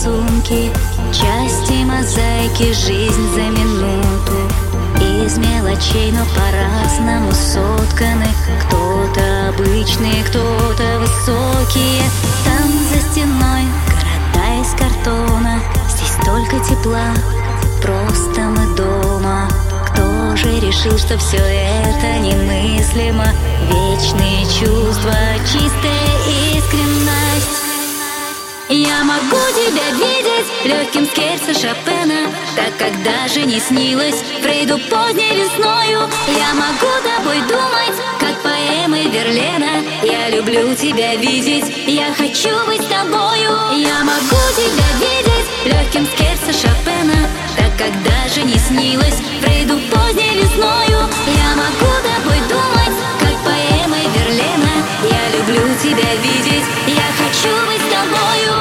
рисунки, части мозаики, жизнь за минуту. Из мелочей, но по-разному сотканы. Кто-то обычные, кто-то высокие. Там за стеной города из картона. Здесь только тепла, просто мы дома. Кто же решил, что все это немыслимо? Вечные чувства, чистая искренность. Я могу тебя видеть легким скерцо Шопена, так как даже не снилось Фрейду поздней весною. Я могу тобой думать, как поэмы Верлена. Я люблю тебя видеть, я хочу быть с тобою. Я могу тебя видеть легким скерцо Шопена, так как даже не снилось Фрейду поздней весною. Я могу тобой думать, как поэмы Верлена. Я люблю тебя видеть, я хочу быть с тобою.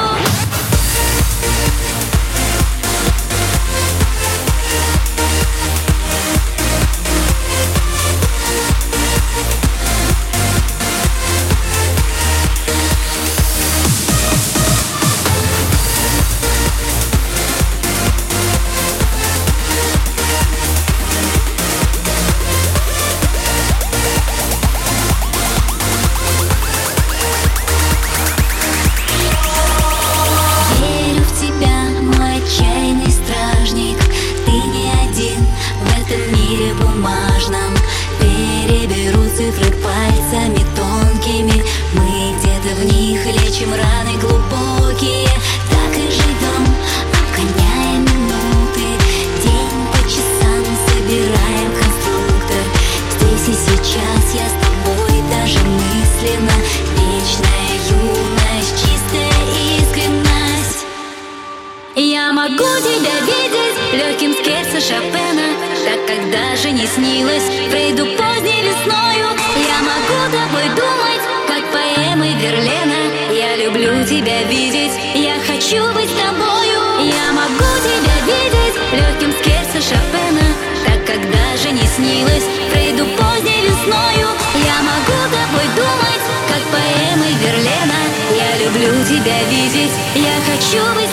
Цифры пальцами тонкими, мы где-то в них лечим раны глубокие. Так и живем, обгоняя минуты, день по часам собираем конструктор. Здесь и сейчас я с тобой даже мысленно. Вечная юность, чистая искренность. Я могу тебя видеть легким скерцо Шопена, так как даже не снилось Фрейду поздней весною. Я могу тобой думать, как поэмы Верлена. Я люблю тебя видеть, я хочу быть с тобою. Я могу тебя видеть легким скерцо Шопена, так как даже не снилось Фрейду поздней весною. Я могу тобой думать, как поэмы Верлена. Я люблю тебя видеть, я хочу быть